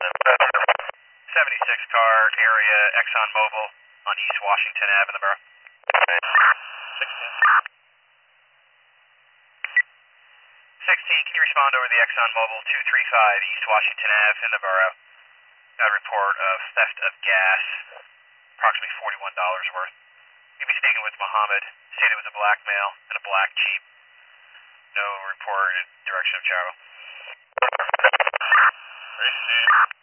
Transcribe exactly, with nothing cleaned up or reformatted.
seventy-six car area, Exxon Mobil on East Washington Avenue in the borough. sixteen, can you respond over the Exxon Mobil two three five East Washington Avenue in the borough? Got a report of theft of gas, approximately forty-one dollars worth. You'll be speaking with Muhammad, stated it was a black male in a black Jeep. No reported direction of travel. Received.